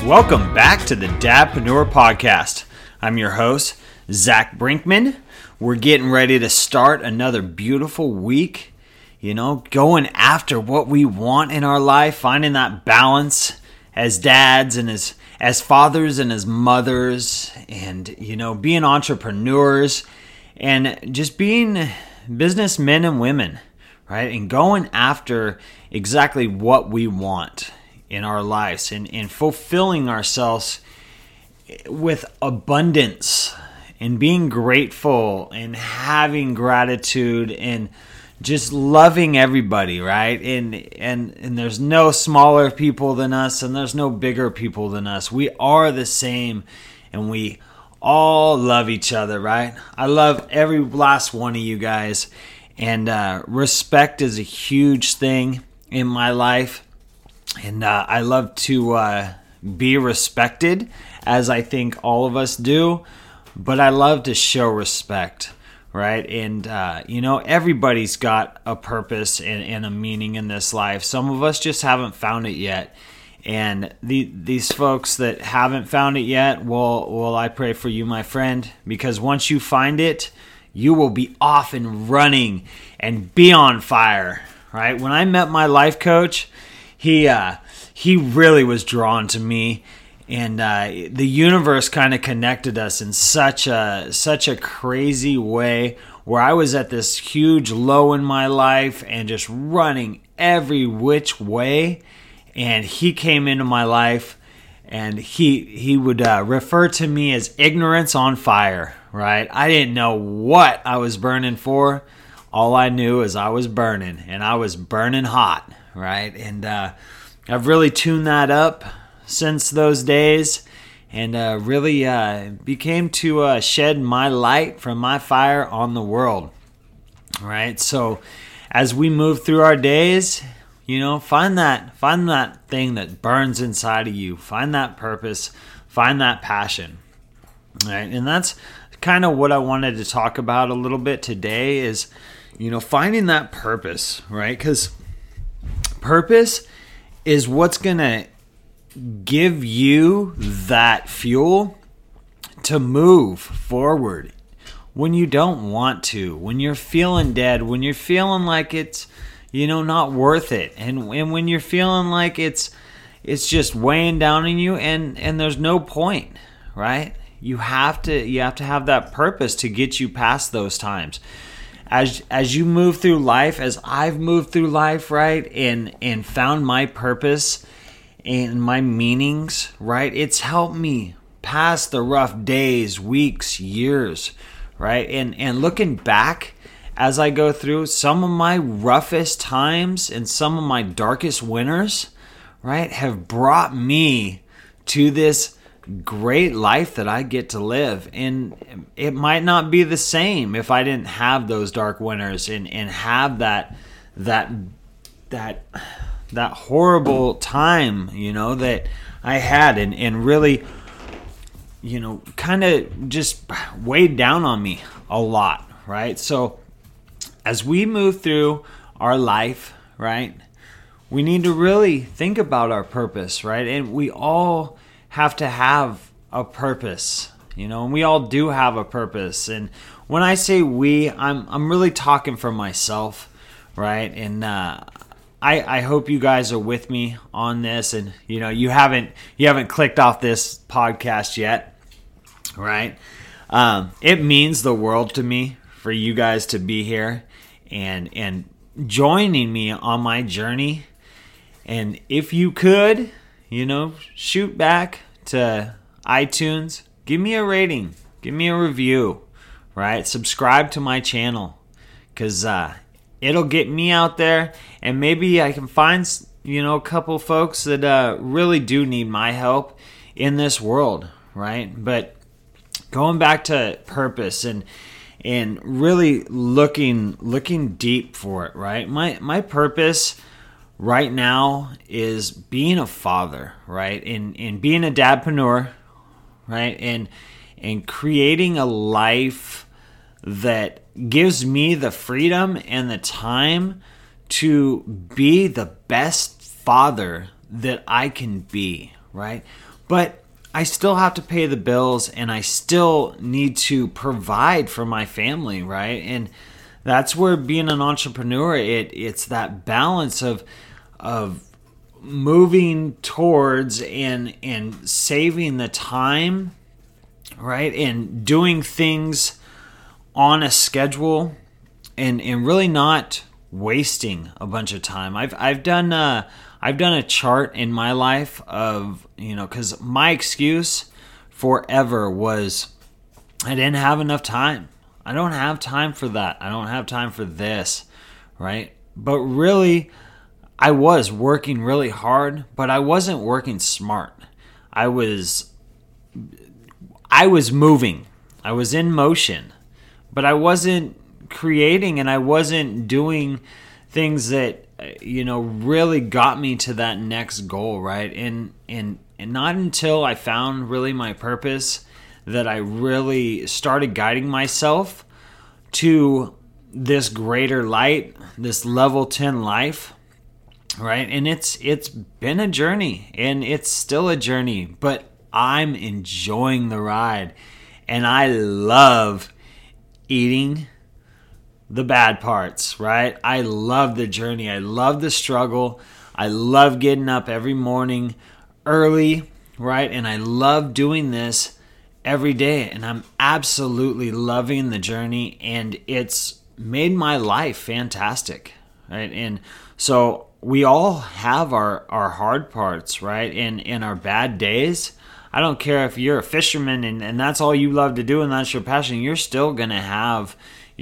Welcome back to the Dadpreneur Podcast. I'm your host, Zach Brinkman. We're getting ready to start another beautiful week, going after what we want in our life, finding that balance as dads and as fathers and as mothers, and, being entrepreneurs and just being businessmen and women, right? And going after exactly what we want in our lives and fulfilling ourselves with abundance and being grateful and having gratitude and just loving everybody, right? And there's no smaller people than us and there's no bigger people than us. We are the same and we all love each other, right? I love every last one of you guys, and respect is a huge thing in my life. And I love to be respected, as I think all of us do, but I love to show respect, right? And, everybody's got a purpose and a meaning in this life. Some of us just haven't found it yet. And these folks that haven't found it yet, well, I pray for you, my friend, because once you find it, you will be off and running and be on fire, right? When I met my life coach, he really was drawn to me, and the universe kind of connected us in such a crazy way, where I was at this huge low in my life and just running every which way, and he came into my life, and he would refer to me as ignorance on fire, right? I didn't know what I was burning for. All I knew is I was burning, and I was burning hot, right? And I've really tuned that up since those days, and really became to shed my light from my fire on the world, right? So as we move through our days, find that thing that burns inside of you, find that purpose, find that passion, right? And that's kind of what I wanted to talk about a little bit today is, finding that purpose, right? Because purpose is what's going to give you that fuel to move forward when you don't want to, when you're feeling dead, when you're feeling like it's, not worth it. And when you're feeling like it's just weighing down on you and there's no point, right? You have to have that purpose to get you past those times. As you move through life, as I've moved through life, right, and found my purpose and my meanings, right, it's helped me pass the rough days, weeks, years, right, and looking back as I go through some of my roughest times and some of my darkest winters, right, have brought me to this great life that I get to live. And it might not be the same if I didn't have those dark winters and have that horrible time, that I had and really, kind of just weighed down on me a lot, right? So as we move through our life, right, we need to really think about our purpose, right? And we all have to have a purpose, and we all do have a purpose. And when I say we, I'm really talking for myself, right? And I hope you guys are with me on this, and you haven't clicked off this podcast yet, right? It means the world to me for you guys to be here and joining me on my journey. And if you could, shoot back to iTunes, give me a rating, give me a review, right? Subscribe to my channel, because it'll get me out there, and maybe I can find, a couple folks that really do need my help in this world, right? But going back to purpose and really looking deep for it, right? My purpose right now is being a father, right? And being a dadpreneur, right? And creating a life that gives me the freedom and the time to be the best father that I can be, right? But I still have to pay the bills, and I still need to provide for my family, right? And that's where being an entrepreneur, it's that balance of moving towards and saving the time, right? And doing things on a schedule, and really not wasting a bunch of time. I've done a chart in my life of, because my excuse forever was I didn't have enough time. I don't have time for that. I don't have time for this, right? But really, I was working really hard, but I wasn't working smart. I was moving. I was in motion, but I wasn't creating, and I wasn't doing things that really got me to that next goal, right? And not until I found really my purpose that I really started guiding myself to this greater light, this level 10 life, right? And it's been a journey, and it's still a journey, but I'm enjoying the ride, and I love eating the bad parts, right? I love the journey. I love the struggle. I love getting up every morning early, right? And I love doing this every day, and I'm absolutely loving the journey, and it's made my life fantastic, right? And so we all have our hard parts, right? And our bad days. I don't care if you're a fisherman and that's all you love to do and that's your passion, you're still going to have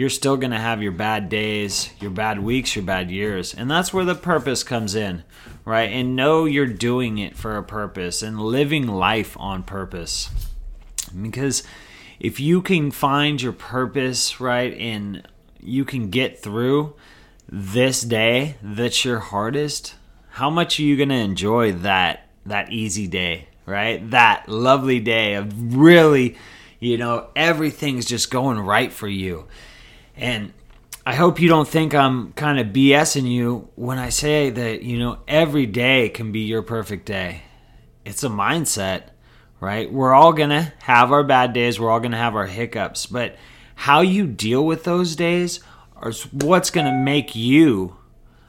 your bad days, your bad weeks, your bad years. And that's where the purpose comes in, right? And know you're doing it for a purpose and living life on purpose. Because if you can find your purpose, right, and you can get through this day that's your hardest, how much are you going to enjoy that easy day, right? That lovely day of really, everything's just going right for you. And I hope you don't think I'm kind of BSing you when I say that, every day can be your perfect day. It's a mindset, right? We're all going to have our bad days. We're all going to have our hiccups. But how you deal with those days are what's going to make you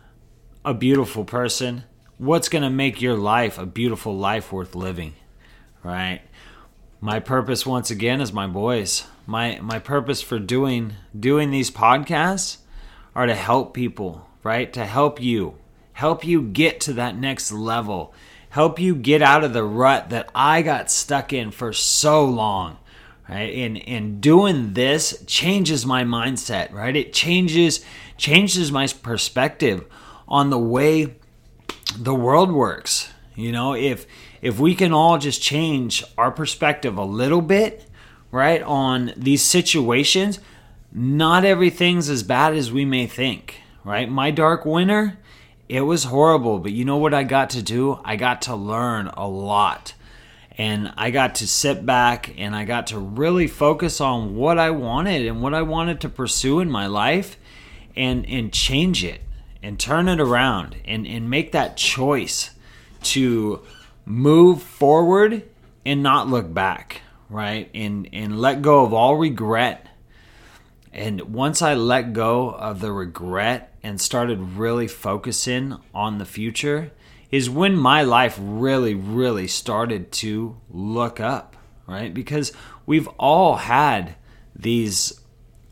a beautiful person. What's going to make your life a beautiful life worth living, right? My purpose, once again, is my boys. My purpose for doing these podcasts are to help people, right? To help you get to that next level, help you get out of the rut that I got stuck in for so long, right? And doing this changes my mindset, right? It changes my perspective on the way the world works. If we can all just change our perspective a little bit, right, on these situations, not everything's as bad as we may think, right? My dark winter, it was horrible, but you know what I got to do? I got to learn a lot, and I got to sit back, and I got to really focus on what I wanted and what I wanted to pursue in my life, and change it and turn it around and make that choice to move forward and not look back, right? And let go of all regret. And once I let go of the regret and started really focusing on the future is when my life really, really started to look up, right? Because we've all had these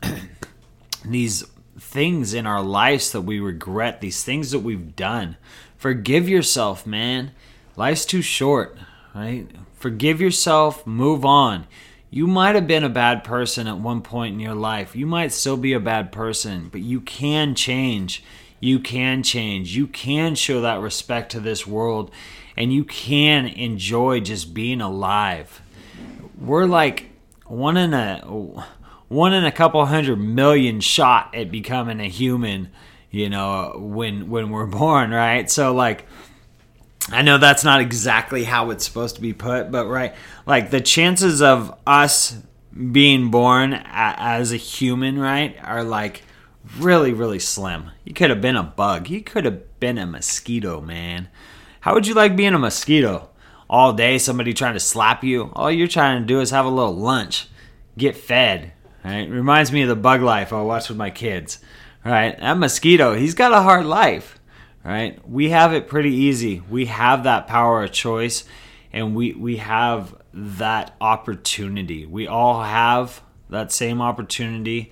things in our lives that we regret, these things that we've done. Forgive yourself, man. Life's too short, right? Forgive yourself, move on. You might have been a bad person at one point in your life. You might still be a bad person, but you can change. You can change. You can show that respect to this world, and you can enjoy just being alive. We're like one in a couple 100 million shot at becoming a human, when we're born, right? So I know that's not exactly how it's supposed to be put, but right, the chances of us being born as a human, right, are really, really slim. You could have been a bug. You could have been a mosquito, man. How would you like being a mosquito? all day, somebody trying to slap you. All you're trying to do is have a little lunch, get fed. Right? Reminds me of the Bug Life I watch with my kids. Right? That mosquito, he's got a hard life. Right? We have it pretty easy. We have that power of choice, and we have that opportunity. We all have that same opportunity.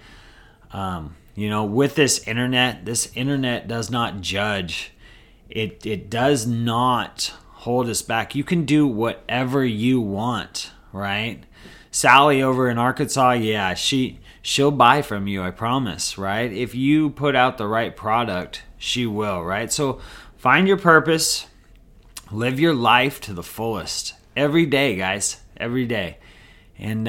With this internet does not judge. It does not hold us back. You can do whatever you want, right? Sally over in Arkansas, yeah, she'll buy from you, I promise, right? If you put out the right product, she will, right? So find your purpose, live your life to the fullest every day, guys, every day, and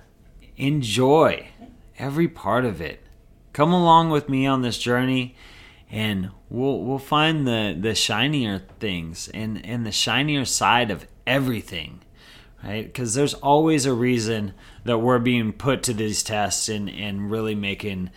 enjoy every part of it. Come along with me on this journey, and we'll find the shinier things and the shinier side of everything, right? Because there's always a reason that we're being put to these tests and really making,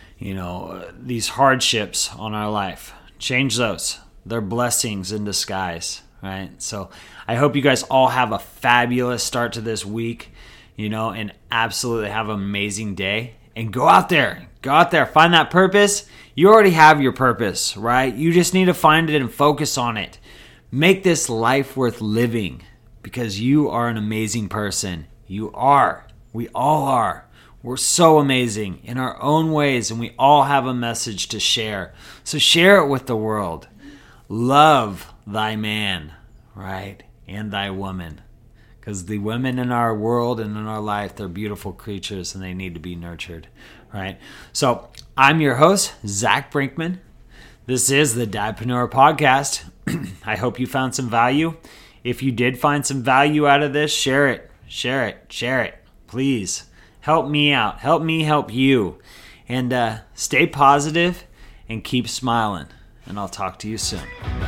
these hardships on our life. Change those. They're blessings in disguise, right? So I hope you guys all have a fabulous start to this week, and absolutely have an amazing day. And go out there, find that purpose. You already have your purpose, right? You just need to find it and focus on it. Make this life worth living, because you are an amazing person. You are. We all are. We're so amazing in our own ways, and we all have a message to share. So share it with the world. Love thy man, right? And thy woman. Because the women in our world and in our life, they're beautiful creatures and they need to be nurtured, right? So I'm your host, Zach Brinkman. This is the Dadpreneur Podcast. I hope you found some value. If you did find some value out of this, share it. Please help me out. Help me help you. And stay positive and keep smiling. And I'll talk to you soon.